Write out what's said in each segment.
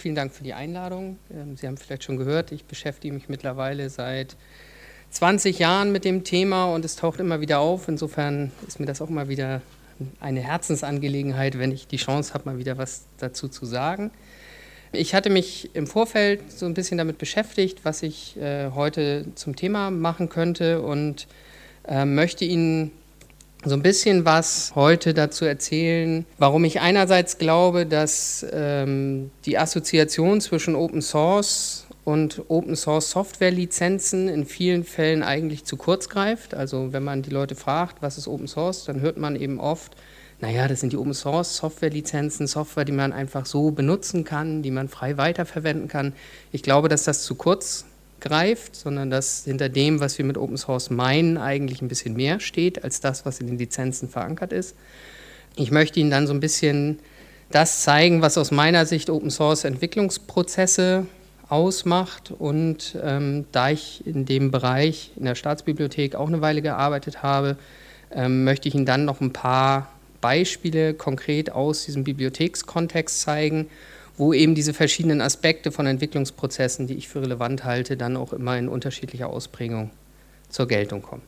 vielen Dank für die Einladung. Sie haben vielleicht schon gehört, ich beschäftige mich mittlerweile seit 20 Jahren mit dem Thema und es taucht immer wieder auf. Insofern ist mir das auch mal wieder eine Herzensangelegenheit, wenn ich die Chance habe, mal wieder was dazu zu sagen. Ich hatte mich im Vorfeld so ein bisschen damit beschäftigt, was ich heute zum Thema machen könnte und möchte Ihnen so ein bisschen was heute dazu erzählen, warum ich einerseits glaube, dass die Assoziation zwischen Open Source und Open Source Software Lizenzen in vielen Fällen eigentlich zu kurz greift. Also wenn man die Leute fragt, was ist Open Source, dann hört man eben oft, naja, das sind die Open Source Software Lizenzen, Software, die man einfach so benutzen kann, die man frei weiterverwenden kann. Ich glaube, dass das zu kurz greift, sondern dass hinter dem, was wir mit Open Source meinen, eigentlich ein bisschen mehr steht, als das, was in den Lizenzen verankert ist. Ich möchte Ihnen dann so ein bisschen das zeigen, was aus meiner Sicht Open Source Entwicklungsprozesse ausmacht und da ich in dem Bereich in der Staatsbibliothek auch eine Weile gearbeitet habe, möchte ich Ihnen dann noch ein paar Beispiele konkret aus diesem Bibliothekskontext zeigen, wo eben diese verschiedenen Aspekte von Entwicklungsprozessen, die ich für relevant halte, dann auch immer in unterschiedlicher Ausprägung zur Geltung kommen.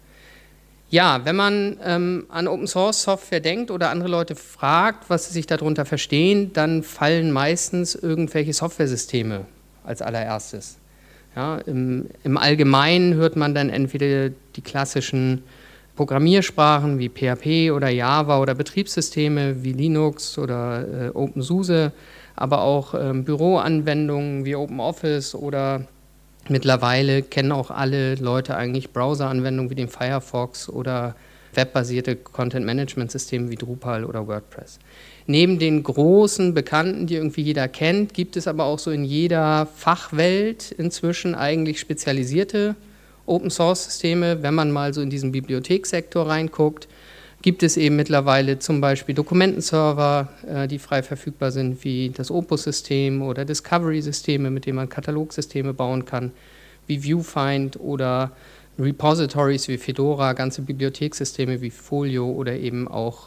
Ja, wenn man an Open Source Software denkt oder andere Leute fragt, was sie sich darunter verstehen, dann fallen meistens irgendwelche Softwaresysteme als allererstes. Ja, im Allgemeinen hört man dann entweder die klassischen Programmiersprachen wie PHP oder Java oder Betriebssysteme wie Linux oder OpenSUSE, aber auch Büroanwendungen wie OpenOffice oder mittlerweile kennen auch alle Leute eigentlich Browseranwendungen wie den Firefox oder webbasierte Content-Management-Systeme wie Drupal oder WordPress. Neben den großen Bekannten, die irgendwie jeder kennt, gibt es aber auch so in jeder Fachwelt inzwischen eigentlich spezialisierte Open-Source-Systeme. Wenn man mal so in diesen Bibliothekssektor reinguckt, gibt es eben mittlerweile zum Beispiel Dokumentenserver, die frei verfügbar sind, wie das Opus-System oder Discovery-Systeme, mit denen man Katalogsysteme bauen kann, wie Viewfind oder Repositories wie Fedora, ganze Bibliothekssysteme wie Folio oder eben auch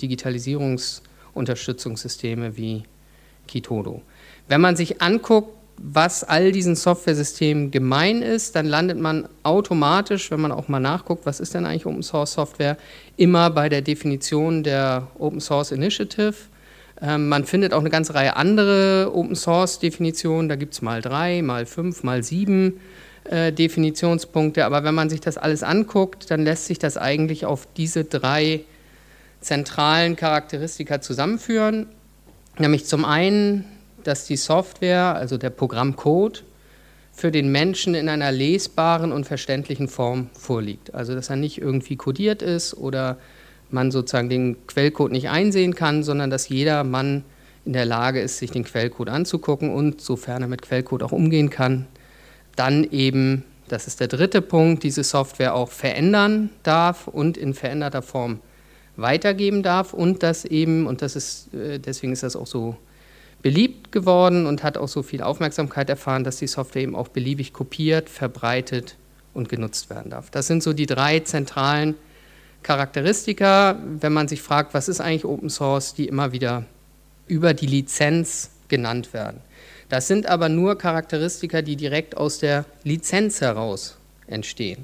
Digitalisierungsunterstützungssysteme wie Kitodo. Wenn man sich anguckt, was all diesen Software-Systemen gemein ist, dann landet man automatisch, wenn man auch mal nachguckt, was ist denn eigentlich Open Source Software, immer bei der Definition der Open Source Initiative. Man findet auch eine ganze Reihe andere Open Source Definitionen, da gibt es mal 3, mal 5, mal 7 Definitionspunkte, aber wenn man sich das alles anguckt, dann lässt sich das eigentlich auf diese 3 zentralen Charakteristika zusammenführen, nämlich zum einen, dass die Software, also der Programmcode, für den Menschen in einer lesbaren und verständlichen Form vorliegt. Also dass er nicht irgendwie kodiert ist oder man sozusagen den Quellcode nicht einsehen kann, sondern dass jeder Mann in der Lage ist, sich den Quellcode anzugucken und, sofern er mit Quellcode auch umgehen kann, dann eben, das ist der dritte Punkt, diese Software auch verändern darf und in veränderter Form weitergeben darf und das eben, und das ist, deswegen ist das auch so beliebt geworden und hat auch so viel Aufmerksamkeit erfahren, dass die Software eben auch beliebig kopiert, verbreitet und genutzt werden darf. Das sind so die 3 zentralen Charakteristika, wenn man sich fragt, was ist eigentlich Open Source, die immer wieder über die Lizenz genannt werden. Das sind aber nur Charakteristika, die direkt aus der Lizenz heraus entstehen.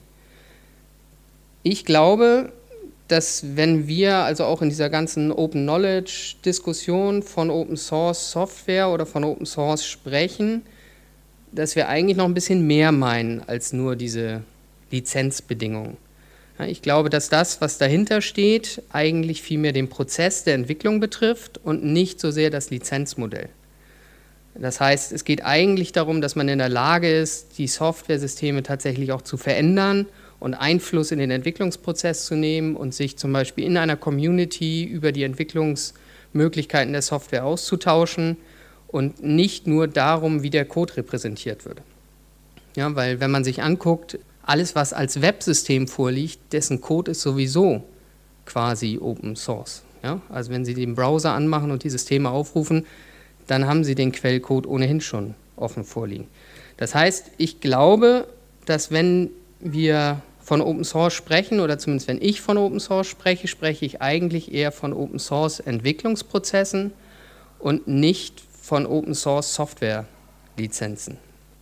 Ich glaube, dass wenn wir also auch in dieser ganzen Open Knowledge Diskussion von Open Source Software oder von Open Source sprechen, dass wir eigentlich noch ein bisschen mehr meinen als nur diese Lizenzbedingungen. Ja, ich glaube, dass das, was dahinter steht, eigentlich vielmehr den Prozess der Entwicklung betrifft und nicht so sehr das Lizenzmodell. Das heißt, es geht eigentlich darum, dass man in der Lage ist, die Softwaresysteme tatsächlich auch zu verändern und Einfluss in den Entwicklungsprozess zu nehmen und sich zum Beispiel in einer Community über die Entwicklungsmöglichkeiten der Software auszutauschen und nicht nur darum, wie der Code repräsentiert wird. Ja, weil wenn man sich anguckt, alles, was als Websystem vorliegt, dessen Code ist sowieso quasi Open Source. Ja? Also wenn Sie den Browser anmachen und die Systeme aufrufen, dann haben Sie den Quellcode ohnehin schon offen vorliegen. Das heißt, ich glaube, dass wenn wir von Open Source sprechen, oder zumindest wenn ich von Open Source spreche, spreche ich eigentlich eher von Open Source Entwicklungsprozessen und nicht von Open Source Software Lizenzen.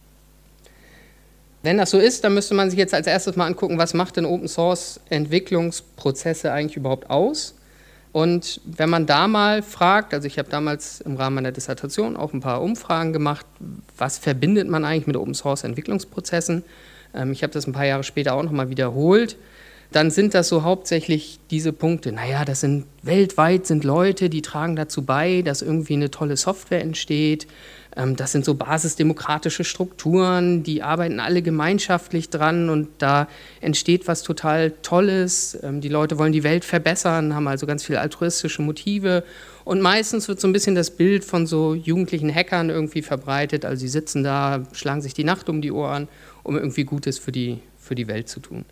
Wenn das so ist, dann müsste man sich jetzt als erstes mal angucken, was macht denn Open Source Entwicklungsprozesse eigentlich überhaupt aus? Und wenn man da mal fragt, also ich habe damals im Rahmen meiner Dissertation auch ein paar Umfragen gemacht, was verbindet man eigentlich mit Open Source Entwicklungsprozessen? Ich habe das ein paar Jahre später auch nochmal wiederholt. Dann sind das so hauptsächlich diese Punkte. Naja, das sind weltweit sind Leute, die tragen dazu bei, dass irgendwie eine tolle Software entsteht. Das sind so basisdemokratische Strukturen, die arbeiten alle gemeinschaftlich dran und da entsteht was total Tolles. Die Leute wollen die Welt verbessern, haben also ganz viele altruistische Motive und meistens wird so ein bisschen das Bild von so jugendlichen Hackern irgendwie verbreitet. Also sie sitzen da, schlagen sich die Nacht um die Ohren, um irgendwie Gutes für die Welt zu tun.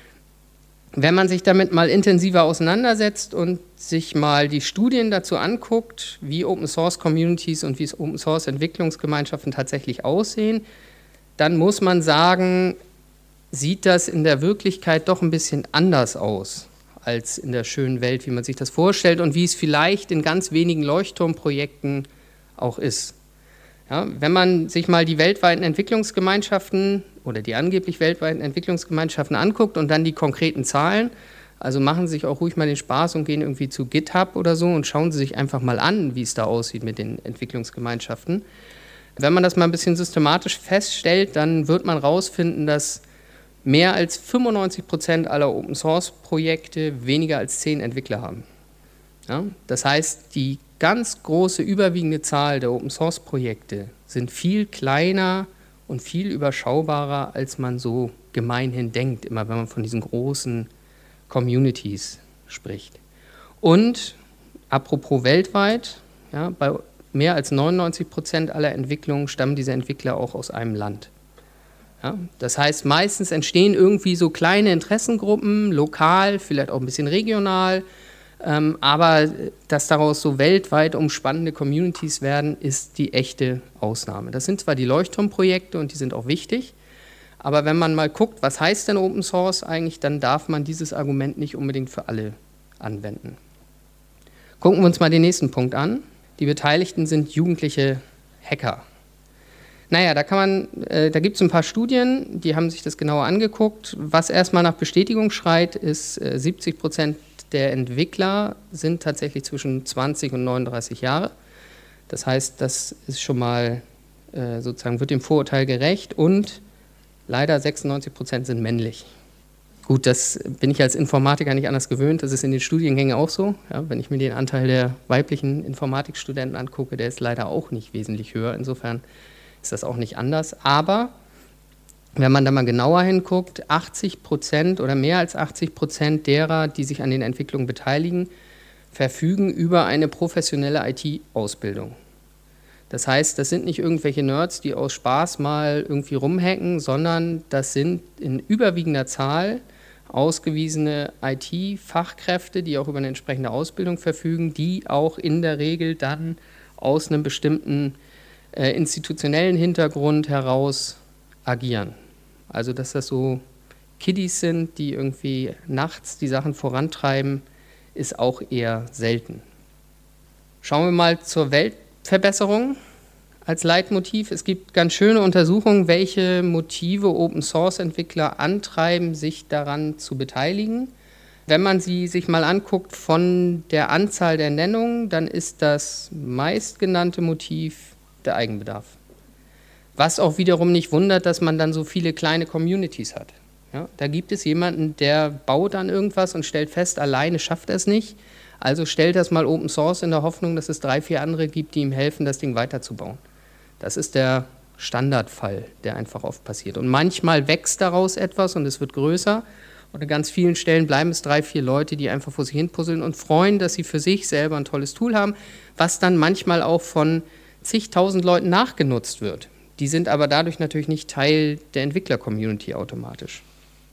Wenn man sich damit mal intensiver auseinandersetzt und sich mal die Studien dazu anguckt, wie Open-Source-Communities und wie Open-Source-Entwicklungsgemeinschaften tatsächlich aussehen, dann muss man sagen, sieht das in der Wirklichkeit doch ein bisschen anders aus als in der schönen Welt, wie man sich das vorstellt und wie es vielleicht in ganz wenigen Leuchtturmprojekten auch ist. Ja, wenn man sich mal die weltweiten Entwicklungsgemeinschaften oder die angeblich weltweiten Entwicklungsgemeinschaften anguckt und dann die konkreten Zahlen, also machen Sie sich auch ruhig mal den Spaß und gehen irgendwie zu GitHub oder so und schauen Sie sich einfach mal an, wie es da aussieht mit den Entwicklungsgemeinschaften. Wenn man das mal ein bisschen systematisch feststellt, dann wird man rausfinden, dass mehr als 95% aller Open-Source-Projekte weniger als 10 Entwickler haben. Ja, das heißt, die ganz große, überwiegende Zahl der Open-Source-Projekte sind viel kleiner und viel überschaubarer, als man so gemeinhin denkt, immer wenn man von diesen großen Communities spricht. Und apropos weltweit, ja, bei mehr als 99% aller Entwicklungen stammen diese Entwickler auch aus einem Land. Ja, das heißt, meistens entstehen irgendwie so kleine Interessengruppen, lokal, vielleicht auch ein bisschen regional, aber dass daraus so weltweit umspannende Communities werden, ist die echte Ausnahme. Das sind zwar die Leuchtturmprojekte und die sind auch wichtig, aber wenn man mal guckt, was heißt denn Open Source eigentlich, dann darf man dieses Argument nicht unbedingt für alle anwenden. Gucken wir uns mal den nächsten Punkt an. Die Beteiligten sind jugendliche Hacker. Naja, da gibt es ein paar Studien, die haben sich das genauer angeguckt. Was erstmal nach Bestätigung schreit, ist 70% der Entwickler sind tatsächlich zwischen 20 und 39 Jahre. Das heißt, das ist schon mal sozusagen, wird dem Vorurteil gerecht und leider 96% sind männlich. Gut, das bin ich als Informatiker nicht anders gewöhnt, das ist in den Studiengängen auch so. Ja, wenn ich mir den Anteil der weiblichen Informatikstudenten angucke, der ist leider auch nicht wesentlich höher. Insofern ist das auch nicht anders. Aber wenn man da mal genauer hinguckt, 80% oder mehr als 80% derer, die sich an den Entwicklungen beteiligen, verfügen über eine professionelle IT-Ausbildung. Das heißt, das sind nicht irgendwelche Nerds, die aus Spaß mal irgendwie rumhacken, sondern das sind in überwiegender Zahl ausgewiesene IT-Fachkräfte, die auch über eine entsprechende Ausbildung verfügen, die auch in der Regel dann aus einem bestimmten institutionellen Hintergrund heraus agieren. Also dass das so Kiddies sind, die irgendwie nachts die Sachen vorantreiben, ist auch eher selten. Schauen wir mal zur Weltverbesserung als Leitmotiv. Es gibt ganz schöne Untersuchungen, welche Motive Open-Source-Entwickler antreiben, sich daran zu beteiligen. Wenn man sie sich mal anguckt von der Anzahl der Nennungen, dann ist das meistgenannte Motiv der Eigenbedarf. Was auch wiederum nicht wundert, dass man dann so viele kleine Communities hat. Ja, da gibt es jemanden, der baut an irgendwas und stellt fest, alleine schafft er es nicht. Also stellt das mal Open Source in der Hoffnung, dass es 3, 4 andere gibt, die ihm helfen, das Ding weiterzubauen. Das ist der Standardfall, der einfach oft passiert. Und manchmal wächst daraus etwas und es wird größer. Und an ganz vielen Stellen bleiben es 3, 4 Leute, die einfach vor sich hin puzzeln und freuen, dass sie für sich selber ein tolles Tool haben, was dann manchmal auch von zigtausend Leuten nachgenutzt wird. Die sind aber dadurch natürlich nicht Teil der Entwickler-Community automatisch.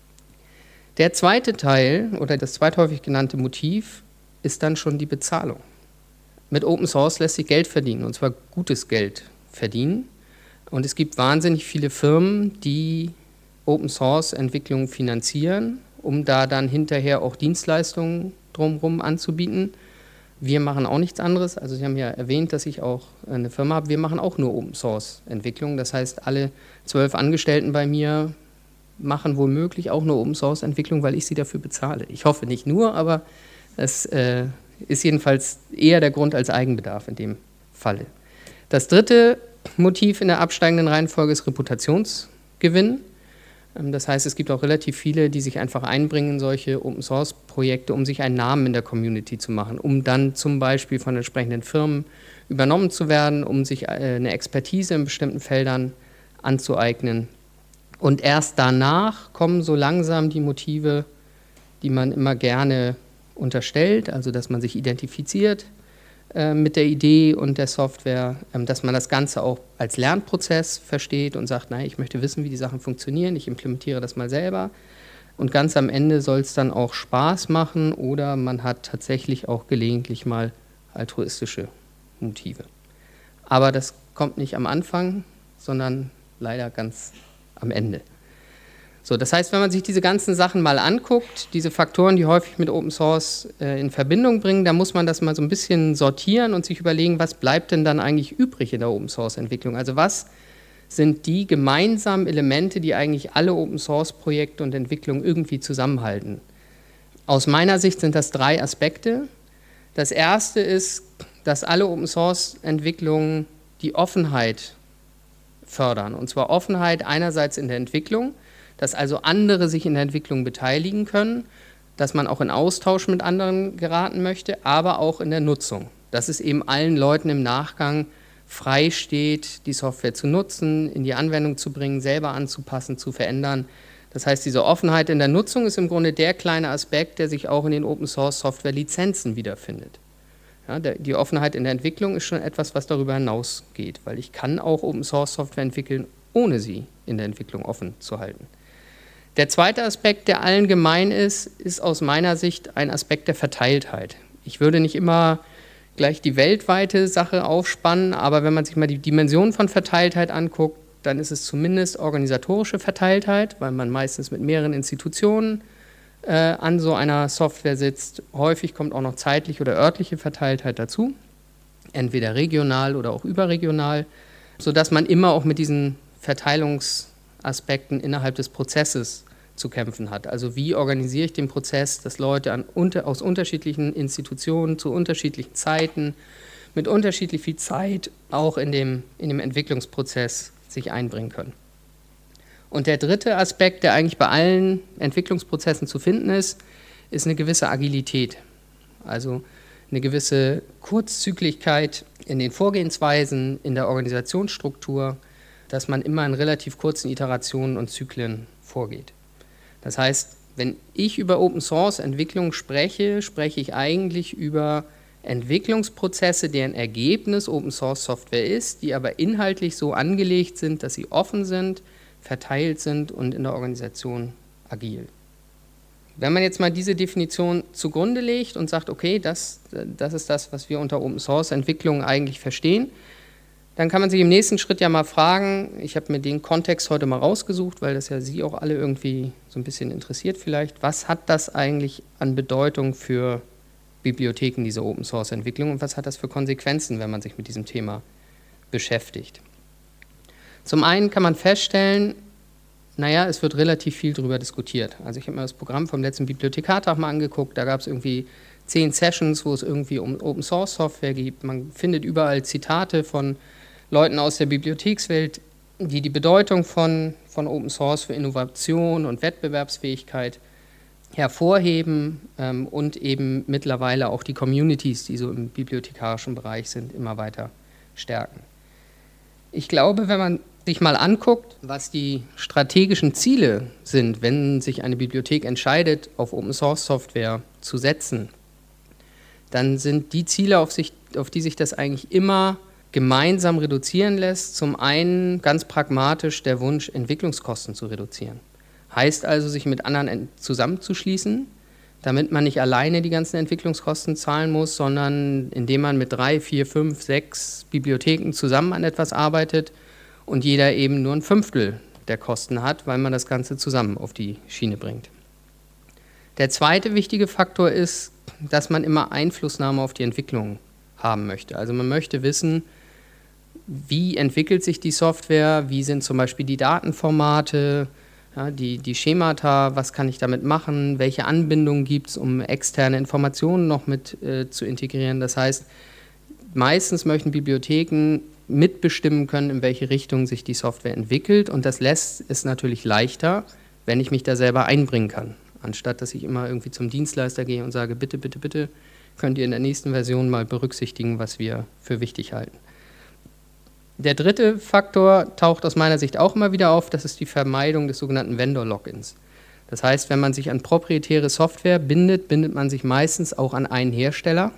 Der zweite Teil oder das zweithäufig genannte Motiv ist dann schon die Bezahlung. Mit Open Source lässt sich Geld verdienen, und zwar gutes Geld verdienen. Und es gibt wahnsinnig viele Firmen, die Open Source Entwicklungen finanzieren, um da dann hinterher auch Dienstleistungen drumherum anzubieten. Wir machen auch nichts anderes. Also Sie haben ja erwähnt, dass ich auch eine Firma habe. Wir machen auch nur Open-Source-Entwicklung. Das heißt, alle 12 Angestellten bei mir machen womöglich auch nur Open-Source-Entwicklung, weil ich sie dafür bezahle. Ich hoffe nicht nur, aber es ist jedenfalls eher der Grund als Eigenbedarf in dem Falle. Das dritte Motiv in der absteigenden Reihenfolge ist Reputationsgewinn. Das heißt, es gibt auch relativ viele, die sich einfach einbringen in solche Open-Source-Projekte, um sich einen Namen in der Community zu machen, um dann zum Beispiel von entsprechenden Firmen übernommen zu werden, um sich eine Expertise in bestimmten Feldern anzueignen. Und erst danach kommen so langsam die Motive, die man immer gerne unterstellt, also dass man sich identifiziert mit der Idee und der Software, dass man das Ganze auch als Lernprozess versteht und sagt, nein, ich möchte wissen, wie die Sachen funktionieren, ich implementiere das mal selber. Und ganz am Ende soll es dann auch Spaß machen oder man hat tatsächlich auch gelegentlich mal altruistische Motive. Aber das kommt nicht am Anfang, sondern leider ganz am Ende. So, das heißt, wenn man sich diese ganzen Sachen mal anguckt, diese Faktoren, die häufig mit Open Source in Verbindung bringen, dann muss man das mal so ein bisschen sortieren und sich überlegen, was bleibt denn dann eigentlich übrig in der Open Source Entwicklung? Also was sind die gemeinsamen Elemente, die eigentlich alle Open Source Projekte und Entwicklungen irgendwie zusammenhalten? Aus meiner Sicht sind das 3 Aspekte. Das erste ist, dass alle Open Source Entwicklungen die Offenheit fördern. Und zwar Offenheit einerseits in der Entwicklung, dass also andere sich in der Entwicklung beteiligen können, dass man auch in Austausch mit anderen geraten möchte, aber auch in der Nutzung. Dass es eben allen Leuten im Nachgang frei steht, die Software zu nutzen, in die Anwendung zu bringen, selber anzupassen, zu verändern. Das heißt, diese Offenheit in der Nutzung ist im Grunde der kleine Aspekt, der sich auch in den Open-Source-Software-Lizenzen wiederfindet. Ja, die Offenheit in der Entwicklung ist schon etwas, was darüber hinausgeht, weil ich kann auch Open-Source-Software entwickeln, ohne sie in der Entwicklung offen zu halten. Der zweite Aspekt, der allen gemein ist aus meiner Sicht ein Aspekt der Verteiltheit. Ich würde nicht immer gleich die weltweite Sache aufspannen, aber wenn man sich mal die Dimensionen von Verteiltheit anguckt, dann ist es zumindest organisatorische Verteiltheit, weil man meistens mit mehreren Institutionen an so einer Software sitzt. Häufig kommt auch noch zeitliche oder örtliche Verteiltheit dazu, entweder regional oder auch überregional, sodass man immer auch mit diesen Verteilungsaspekten innerhalb des Prozesses zu kämpfen hat. Also wie organisiere ich den Prozess, dass Leute aus unterschiedlichen Institutionen zu unterschiedlichen Zeiten mit unterschiedlich viel Zeit auch in dem Entwicklungsprozess sich einbringen können. Und der dritte Aspekt, der eigentlich bei allen Entwicklungsprozessen zu finden ist eine gewisse Agilität. Also eine gewisse Kurzzykligkeit in den Vorgehensweisen, in der Organisationsstruktur, dass man immer in relativ kurzen Iterationen und Zyklen vorgeht. Das heißt, wenn ich über Open-Source-Entwicklung spreche, spreche ich eigentlich über Entwicklungsprozesse, deren Ergebnis Open-Source-Software ist, die aber inhaltlich so angelegt sind, dass sie offen sind, verteilt sind und in der Organisation agil. Wenn man jetzt mal diese Definition zugrunde legt und sagt, okay, das ist das, was wir unter Open-Source-Entwicklung eigentlich verstehen, dann kann man sich im nächsten Schritt ja mal fragen, ich habe mir den Kontext heute mal rausgesucht, weil das ja Sie auch alle irgendwie so ein bisschen interessiert vielleicht, was hat das eigentlich an Bedeutung für Bibliotheken, diese Open-Source-Entwicklung, und was hat das für Konsequenzen, wenn man sich mit diesem Thema beschäftigt? Zum einen kann man feststellen, naja, es wird relativ viel darüber diskutiert. Also ich habe mir das Programm vom letzten Bibliothekartag mal angeguckt, da gab es irgendwie 10 Sessions, wo es irgendwie um Open-Source-Software geht. Man findet überall Zitate von Leuten aus der Bibliothekswelt, die die Bedeutung von Open Source für Innovation und Wettbewerbsfähigkeit hervorheben und eben mittlerweile auch die Communities, die so im bibliothekarischen Bereich sind, immer weiter stärken. Ich glaube, wenn man sich mal anguckt, was die strategischen Ziele sind, wenn sich eine Bibliothek entscheidet, auf Open Source Software zu setzen, dann sind die Ziele, auf die sich das eigentlich immer gemeinsam reduzieren lässt, zum einen ganz pragmatisch der Wunsch, Entwicklungskosten zu reduzieren. Heißt also, sich mit anderen zusammenzuschließen, damit man nicht alleine die ganzen Entwicklungskosten zahlen muss, sondern indem man mit 3, 4, 5, 6 Bibliotheken zusammen an etwas arbeitet und jeder eben nur ein Fünftel der Kosten hat, weil man das Ganze zusammen auf die Schiene bringt. Der zweite wichtige Faktor ist, dass man immer Einflussnahme auf die Entwicklung haben möchte. Also man möchte wissen, wie entwickelt sich die Software, wie sind zum Beispiel die Datenformate, ja, die Schemata, was kann ich damit machen, welche Anbindungen gibt es, um externe Informationen noch mit zu integrieren. Das heißt, meistens möchten Bibliotheken mitbestimmen können, in welche Richtung sich die Software entwickelt, und das lässt es natürlich leichter, wenn ich mich da selber einbringen kann, anstatt dass ich immer irgendwie zum Dienstleister gehe und sage, bitte, bitte, bitte, könnt ihr in der nächsten Version mal berücksichtigen, was wir für wichtig halten. Der dritte Faktor taucht aus meiner Sicht auch immer wieder auf, das ist die Vermeidung des sogenannten Vendor-Logins. Das heißt, wenn man sich an proprietäre Software bindet, bindet man sich meistens auch an einen Hersteller.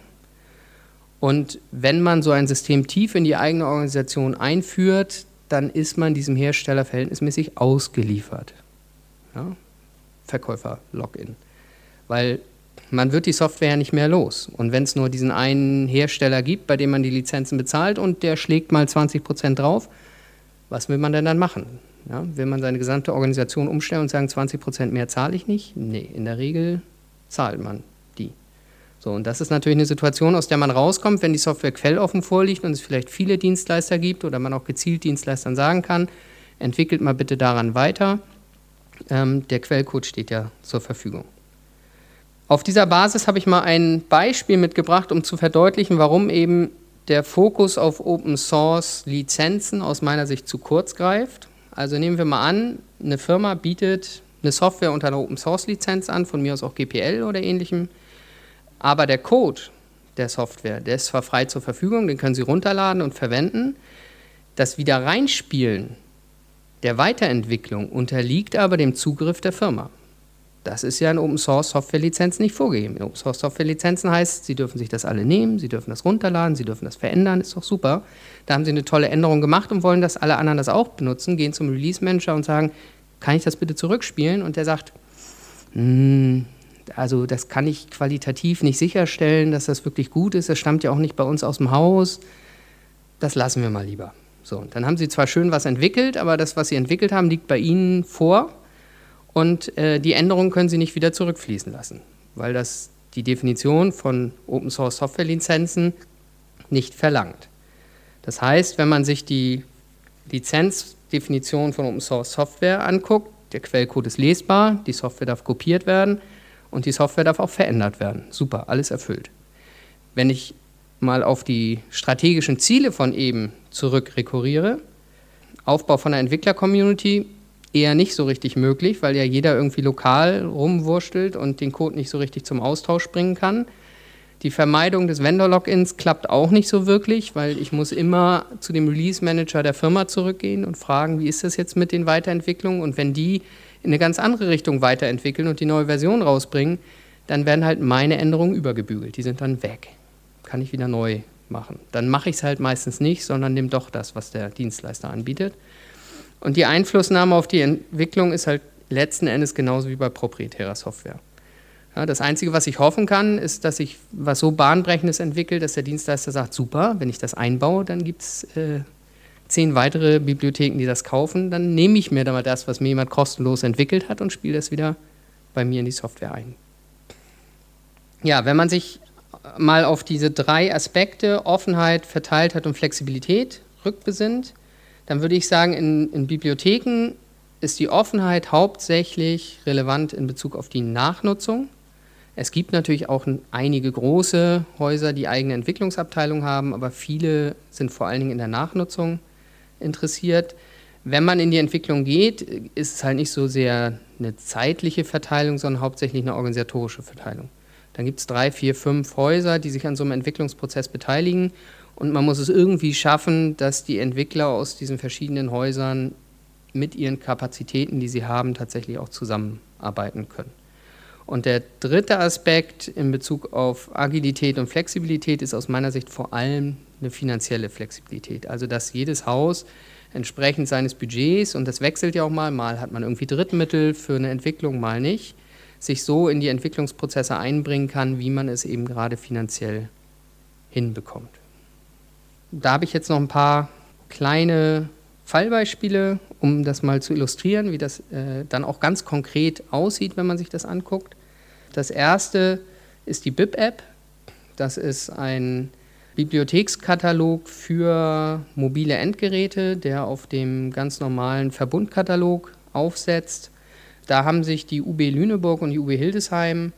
Und wenn man so ein System tief in die eigene Organisation einführt, dann ist man diesem Hersteller verhältnismäßig ausgeliefert. Ja? Verkäufer-Login. Weil man wird die Software ja nicht mehr los. Und wenn es nur diesen einen Hersteller gibt, bei dem man die Lizenzen bezahlt und der schlägt mal 20% drauf, was will man denn dann machen? Ja, will man seine gesamte Organisation umstellen und sagen, 20% mehr zahle ich nicht? Nee, in der Regel zahlt man die. So, und das ist natürlich eine Situation, aus der man rauskommt, wenn die Software quelloffen vorliegt und es vielleicht viele Dienstleister gibt oder man auch gezielt Dienstleistern sagen kann, entwickelt mal bitte daran weiter. Der Quellcode steht ja zur Verfügung. Auf dieser Basis habe ich mal ein Beispiel mitgebracht, um zu verdeutlichen, warum eben der Fokus auf Open-Source-Lizenzen aus meiner Sicht zu kurz greift. Also nehmen wir mal an, eine Firma bietet eine Software unter einer Open-Source-Lizenz an, von mir aus auch GPL oder ähnlichem, aber der Code der Software, der ist zwar frei zur Verfügung, den können Sie runterladen und verwenden, das Wiederreinspielen der Weiterentwicklung unterliegt aber dem Zugriff der Firma. Das ist ja in Open-Source-Software-Lizenzen nicht vorgegeben. In Open-Source-Software-Lizenzen heißt, Sie dürfen sich das alle nehmen, Sie dürfen das runterladen, Sie dürfen das verändern, ist doch super. Da haben Sie eine tolle Änderung gemacht und wollen, dass alle anderen das auch benutzen, gehen zum Release-Manager und sagen, kann ich das bitte zurückspielen? Und der sagt, also das kann ich qualitativ nicht sicherstellen, dass das wirklich gut ist, das stammt ja auch nicht bei uns aus dem Haus, das lassen wir mal lieber. So, und dann haben Sie zwar schön was entwickelt, aber das, was Sie entwickelt haben, liegt bei Ihnen vor. Und die Änderungen können Sie nicht wieder zurückfließen lassen, weil das die Definition von Open-Source-Software-Lizenzen nicht verlangt. Das heißt, wenn man sich die Lizenzdefinition von Open-Source-Software anguckt, der Quellcode ist lesbar, die Software darf kopiert werden und die Software darf auch verändert werden. Super, alles erfüllt. Wenn ich mal auf die strategischen Ziele von eben zurück rekurriere, Aufbau von einer Entwickler-Community, eher nicht so richtig möglich, weil ja jeder irgendwie lokal rumwurstelt und den Code nicht so richtig zum Austausch bringen kann. Die Vermeidung des Vendor-Logins klappt auch nicht so wirklich, weil ich muss immer zu dem Release-Manager der Firma zurückgehen und fragen, wie ist das jetzt mit den Weiterentwicklungen? Und wenn die in eine ganz andere Richtung weiterentwickeln und die neue Version rausbringen, dann werden halt meine Änderungen übergebügelt. Die sind dann weg. Kann ich wieder neu machen. Dann mache ich es halt meistens nicht, sondern nehme doch das, was der Dienstleister anbietet. Und die Einflussnahme auf die Entwicklung ist halt letzten Endes genauso wie bei proprietärer Software. Ja, das Einzige, was ich hoffen kann, ist, dass ich was so Bahnbrechendes entwickle, dass der Dienstleister sagt, super, wenn ich das einbaue, dann gibt es 10 weitere Bibliotheken, die das kaufen. Dann nehme ich mir da mal das, was mir jemand kostenlos entwickelt hat und spiele das wieder bei mir in die Software ein. Ja, wenn man sich mal auf diese 3 Aspekte, Offenheit, Verteiltheit und Flexibilität rückbesinnt, dann würde ich sagen, in Bibliotheken ist die Offenheit hauptsächlich relevant in Bezug auf die Nachnutzung. Es gibt natürlich auch einige große Häuser, die eigene Entwicklungsabteilungen haben, aber viele sind vor allen Dingen in der Nachnutzung interessiert. Wenn man in die Entwicklung geht, ist es halt nicht so sehr eine zeitliche Verteilung, sondern hauptsächlich eine organisatorische Verteilung. Dann gibt es 3, 4, 5 Häuser, die sich an so einem Entwicklungsprozess beteiligen. Und man muss es irgendwie schaffen, dass die Entwickler aus diesen verschiedenen Häusern mit ihren Kapazitäten, die sie haben, tatsächlich auch zusammenarbeiten können. Und der dritte Aspekt in Bezug auf Agilität und Flexibilität ist aus meiner Sicht vor allem eine finanzielle Flexibilität. Also dass jedes Haus entsprechend seines Budgets, und das wechselt ja auch mal hat man irgendwie Drittmittel für eine Entwicklung, mal nicht, sich so in die Entwicklungsprozesse einbringen kann, wie man es eben gerade finanziell hinbekommt. Da habe ich jetzt noch ein paar kleine Fallbeispiele, um das mal zu illustrieren, wie das dann auch ganz konkret aussieht, wenn man sich das anguckt. Das erste ist die BIP-App. Das ist ein Bibliothekskatalog für mobile Endgeräte, der auf dem ganz normalen Verbundkatalog aufsetzt. Da haben sich die UB Lüneburg und die UB Hildesheim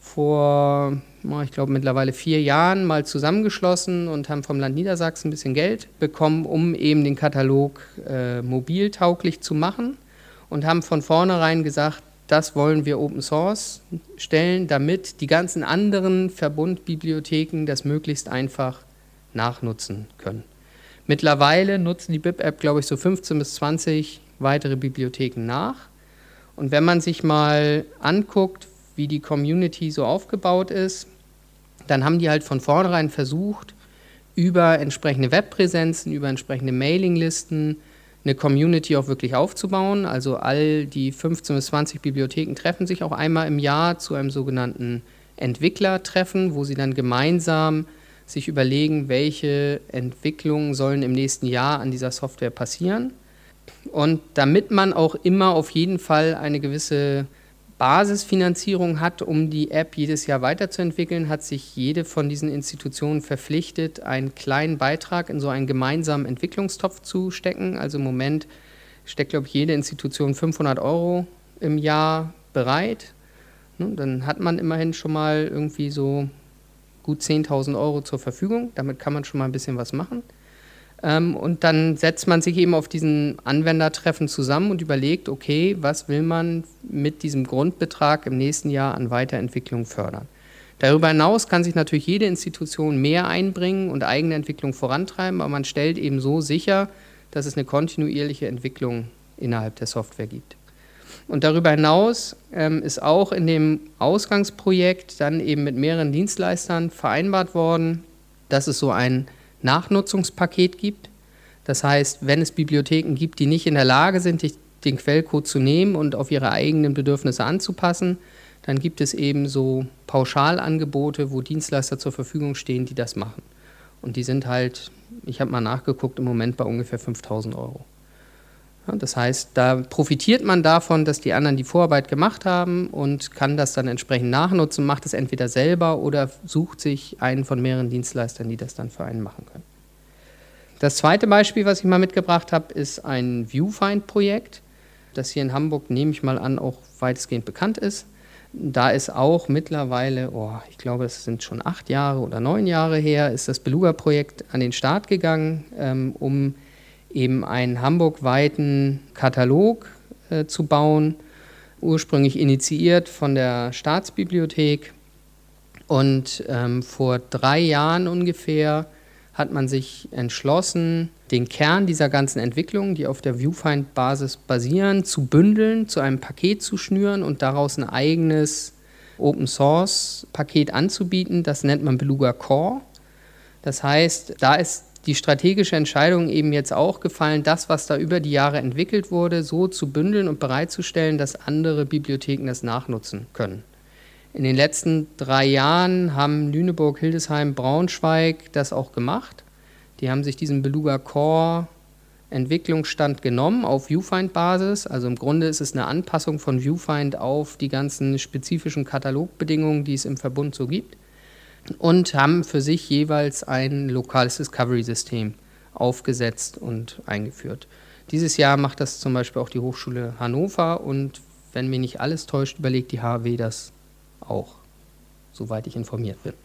vor, ich glaube, mittlerweile 4 Jahren mal zusammengeschlossen und haben vom Land Niedersachsen ein bisschen Geld bekommen, um eben den Katalog mobiltauglich zu machen, und haben von vornherein gesagt, das wollen wir Open Source stellen, damit die ganzen anderen Verbundbibliotheken das möglichst einfach nachnutzen können. Mittlerweile nutzen die BIP-App, glaube ich, so 15 bis 20 weitere Bibliotheken nach. Und wenn man sich mal anguckt, wie die Community so aufgebaut ist, dann haben die halt von vornherein versucht, über entsprechende Webpräsenzen, über entsprechende Mailinglisten eine Community auch wirklich aufzubauen. Also all die 15 bis 20 Bibliotheken treffen sich auch einmal im Jahr zu einem sogenannten Entwicklertreffen, wo sie dann gemeinsam sich überlegen, welche Entwicklungen sollen im nächsten Jahr an dieser Software passieren. Und damit man auch immer auf jeden Fall eine gewisse Basisfinanzierung hat, um die App jedes Jahr weiterzuentwickeln, hat sich jede von diesen Institutionen verpflichtet, einen kleinen Beitrag in so einen gemeinsamen Entwicklungstopf zu stecken. Also im Moment steckt, glaube ich, jede Institution 500 € im Jahr bereit. Dann hat man immerhin schon mal irgendwie so gut 10.000 € zur Verfügung. Damit kann man schon mal ein bisschen was machen. Und dann setzt man sich eben auf diesen Anwendertreffen zusammen und überlegt, okay, was will man mit diesem Grundbetrag im nächsten Jahr an Weiterentwicklung fördern. Darüber hinaus kann sich natürlich jede Institution mehr einbringen und eigene Entwicklung vorantreiben, aber man stellt eben so sicher, dass es eine kontinuierliche Entwicklung innerhalb der Software gibt. Und darüber hinaus ist auch in dem Ausgangsprojekt dann eben mit mehreren Dienstleistern vereinbart worden, dass es so ein Nachnutzungspaket gibt. Das heißt, wenn es Bibliotheken gibt, die nicht in der Lage sind, den Quellcode zu nehmen und auf ihre eigenen Bedürfnisse anzupassen, dann gibt es eben so Pauschalangebote, wo Dienstleister zur Verfügung stehen, die das machen. Und die sind halt, ich habe mal nachgeguckt, im Moment bei ungefähr 5.000 €. Ja, das heißt, da profitiert man davon, dass die anderen die Vorarbeit gemacht haben und kann das dann entsprechend nachnutzen, macht es entweder selber oder sucht sich einen von mehreren Dienstleistern, die das dann für einen machen können. Das zweite Beispiel, was ich mal mitgebracht habe, ist ein Viewfind-Projekt, das hier in Hamburg, nehme ich mal an, auch weitestgehend bekannt ist. Da ist auch mittlerweile, ich glaube, es sind schon 8 Jahre oder 9 Jahre her, ist das Beluga-Projekt an den Start gegangen, um eben einen hamburgweiten Katalog zu bauen, ursprünglich initiiert von der Staatsbibliothek. Und vor 3 Jahren ungefähr hat man sich entschlossen, den Kern dieser ganzen Entwicklungen, die auf der Viewfind-Basis basieren, zu bündeln, zu einem Paket zu schnüren und daraus ein eigenes Open-Source-Paket anzubieten. Das nennt man Beluga Core. Das heißt, da ist die strategische Entscheidung eben jetzt auch gefallen, das, was da über die Jahre entwickelt wurde, so zu bündeln und bereitzustellen, dass andere Bibliotheken das nachnutzen können. In den letzten 3 Jahren haben Lüneburg, Hildesheim, Braunschweig das auch gemacht. Die haben sich diesen Beluga Core Entwicklungsstand genommen auf Viewfind-Basis. Also im Grunde ist es eine Anpassung von Viewfind auf die ganzen spezifischen Katalogbedingungen, die es im Verbund so gibt. Und haben für sich jeweils ein lokales Discovery-System aufgesetzt und eingeführt. Dieses Jahr macht das zum Beispiel auch die Hochschule Hannover und, wenn mich nicht alles täuscht, überlegt die HW das auch, soweit ich informiert bin.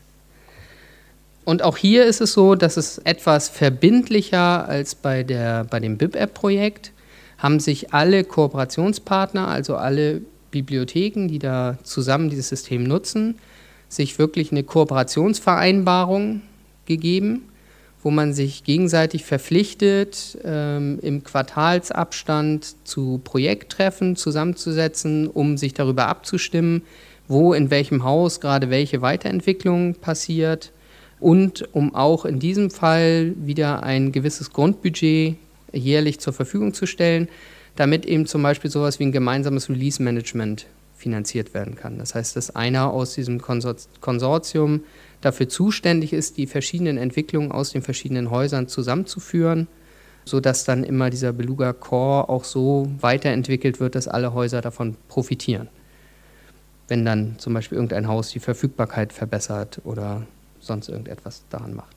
Und auch hier ist es so, dass es etwas verbindlicher als bei dem BIP-App-Projekt haben sich alle Kooperationspartner, also alle Bibliotheken, die da zusammen dieses System nutzen, sich wirklich eine Kooperationsvereinbarung gegeben, wo man sich gegenseitig verpflichtet, im Quartalsabstand zu Projekttreffen zusammenzusetzen, um sich darüber abzustimmen, wo in welchem Haus gerade welche Weiterentwicklung passiert und um auch in diesem Fall wieder ein gewisses Grundbudget jährlich zur Verfügung zu stellen, damit eben zum Beispiel sowas wie ein gemeinsames Release-Management finanziert werden kann. Das heißt, dass einer aus diesem Konsortium dafür zuständig ist, die verschiedenen Entwicklungen aus den verschiedenen Häusern zusammenzuführen, sodass dann immer dieser Beluga Core auch so weiterentwickelt wird, dass alle Häuser davon profitieren. wenn dann zum Beispiel irgendein Haus die Verfügbarkeit verbessert oder sonst irgendetwas daran macht.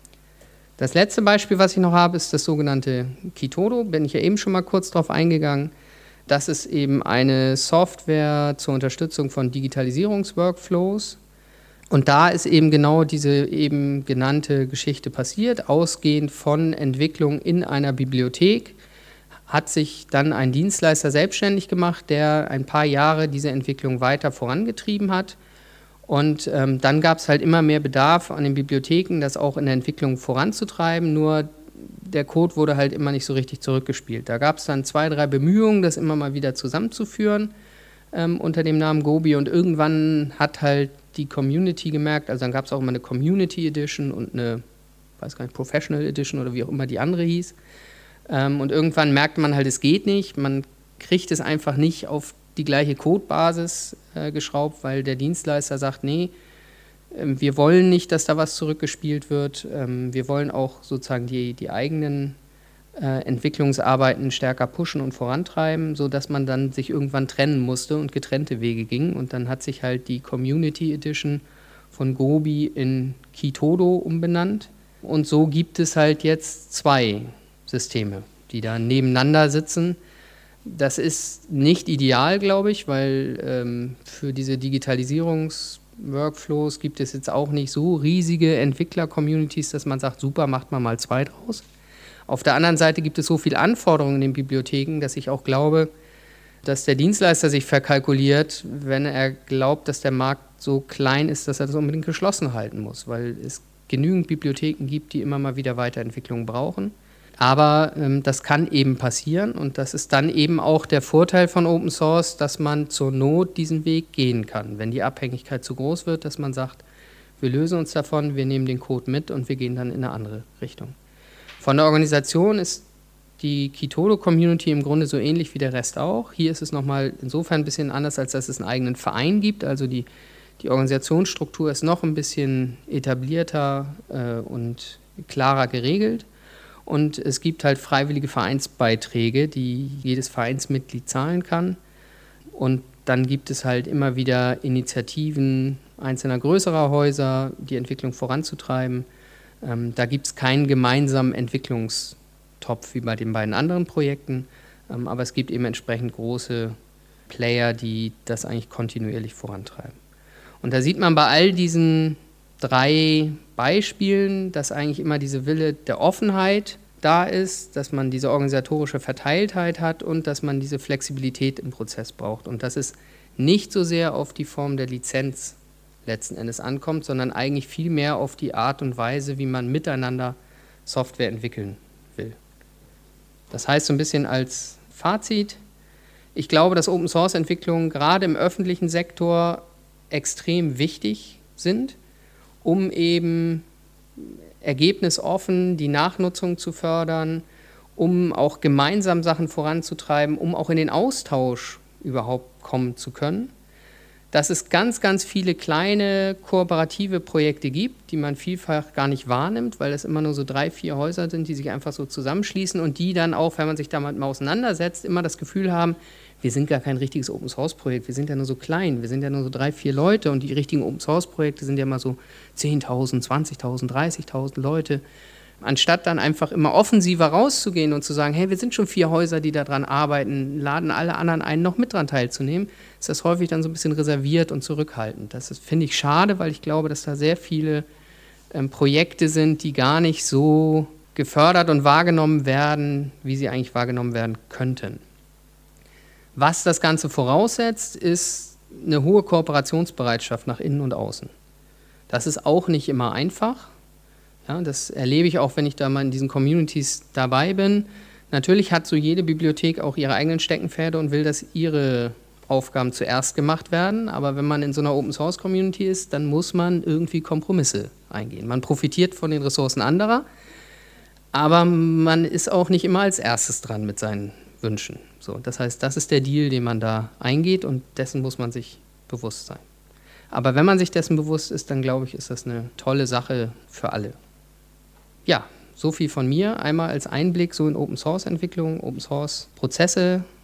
Das letzte Beispiel, was ich noch habe, ist das sogenannte Kitodo. Bin ich ja eben schon mal kurz drauf eingegangen. Das ist eben eine Software zur Unterstützung von Digitalisierungsworkflows. Und da ist eben genau diese eben genannte Geschichte passiert. Ausgehend von Entwicklung in einer Bibliothek hat sich dann ein Dienstleister selbstständig gemacht, der ein paar Jahre diese Entwicklung weiter vorangetrieben hat. Und dann gab es halt immer mehr Bedarf an den Bibliotheken, das auch in der Entwicklung voranzutreiben. Nur der Code wurde halt immer nicht so richtig zurückgespielt. Da gab es dann 2, 3 Bemühungen, das immer mal wieder zusammenzuführen unter dem Namen Gobi. Und irgendwann hat halt die Community gemerkt, also dann gab es auch immer eine Community Edition und eine, weiß gar nicht, Professional Edition oder wie auch immer die andere hieß. Und irgendwann merkte man halt, es geht nicht. Man kriegt es einfach nicht auf die gleiche Codebasis geschraubt, weil der Dienstleister sagt, nee, wir wollen nicht, dass da was zurückgespielt wird. Wir wollen auch sozusagen die eigenen Entwicklungsarbeiten stärker pushen und vorantreiben, sodass man dann sich irgendwann trennen musste und getrennte Wege ging. Und dann hat sich halt die Community Edition von Gobi in Kitodo umbenannt. Und so gibt es halt jetzt 2 Systeme, die da nebeneinander sitzen. Das ist nicht ideal, glaube ich, weil für diese Digitalisierungsworkflows gibt es jetzt auch nicht so riesige Entwickler-Communities, dass man sagt, super, macht man mal 2 draus. Auf der anderen Seite gibt es so viele Anforderungen in den Bibliotheken, dass ich auch glaube, dass der Dienstleister sich verkalkuliert, wenn er glaubt, dass der Markt so klein ist, dass er das unbedingt geschlossen halten muss, weil es genügend Bibliotheken gibt, die immer mal wieder Weiterentwicklungen brauchen. Aber das kann eben passieren und das ist dann eben auch der Vorteil von Open Source, dass man zur Not diesen Weg gehen kann. Wenn die Abhängigkeit zu groß wird, dass man sagt, wir lösen uns davon, wir nehmen den Code mit und wir gehen dann in eine andere Richtung. Von der Organisation ist die Kitodo-Community im Grunde so ähnlich wie der Rest auch. Hier ist es nochmal insofern ein bisschen anders, als dass es einen eigenen Verein gibt. Also die Organisationsstruktur ist noch ein bisschen etablierter und klarer geregelt. Und es gibt halt freiwillige Vereinsbeiträge, die jedes Vereinsmitglied zahlen kann. Und dann gibt es halt immer wieder Initiativen einzelner größerer Häuser, die Entwicklung voranzutreiben. Da gibt es keinen gemeinsamen Entwicklungstopf wie bei den beiden anderen Projekten, aber es gibt eben entsprechend große Player, die das eigentlich kontinuierlich vorantreiben. Und da sieht man bei all diesen 3 Beispielen, dass eigentlich immer diese Wille der Offenheit da ist, dass man diese organisatorische Verteiltheit hat und dass man diese Flexibilität im Prozess braucht. Und dass es nicht so sehr auf die Form der Lizenz letzten Endes ankommt, sondern eigentlich viel mehr auf die Art und Weise, wie man miteinander Software entwickeln will. Das heißt so ein bisschen als Fazit, ich glaube, dass Open-Source-Entwicklungen gerade im öffentlichen Sektor extrem wichtig sind, um eben ergebnisoffen die Nachnutzung zu fördern, um auch gemeinsam Sachen voranzutreiben, um auch in den Austausch überhaupt kommen zu können. Dass es ganz, ganz viele kleine kooperative Projekte gibt, die man vielfach gar nicht wahrnimmt, weil es immer nur so 3, 4 Häuser sind, die sich einfach so zusammenschließen und die dann auch, wenn man sich damit mal auseinandersetzt, immer das Gefühl haben, wir sind gar kein richtiges Open-Source-Projekt, wir sind ja nur so klein, wir sind ja nur so 3, 4 Leute und die richtigen Open-Source-Projekte sind ja immer so 10.000, 20.000, 30.000 Leute. Anstatt dann einfach immer offensiver rauszugehen und zu sagen, hey, wir sind schon 4 Häuser, die daran arbeiten, laden alle anderen ein, noch mit dran teilzunehmen, ist das häufig dann so ein bisschen reserviert und zurückhaltend. Das finde ich schade, weil ich glaube, dass da sehr viele Projekte sind, die gar nicht so gefördert und wahrgenommen werden, wie sie eigentlich wahrgenommen werden könnten. Was das Ganze voraussetzt, ist eine hohe Kooperationsbereitschaft nach innen und außen. Das ist auch nicht immer einfach. Ja, das erlebe ich auch, wenn ich da mal in diesen Communities dabei bin. Natürlich hat so jede Bibliothek auch ihre eigenen Steckenpferde und will, dass ihre Aufgaben zuerst gemacht werden. Aber wenn man in so einer Open-Source-Community ist, dann muss man irgendwie Kompromisse eingehen. Man profitiert von den Ressourcen anderer, aber man ist auch nicht immer als erstes dran mit seinen Wünschen. So, das heißt, das ist der Deal, den man da eingeht und dessen muss man sich bewusst sein. Aber wenn man sich dessen bewusst ist, dann glaube ich, ist das eine tolle Sache für alle. Ja, so viel von mir. Einmal als Einblick so in Open-Source-Entwicklung, Open-Source-Prozesse,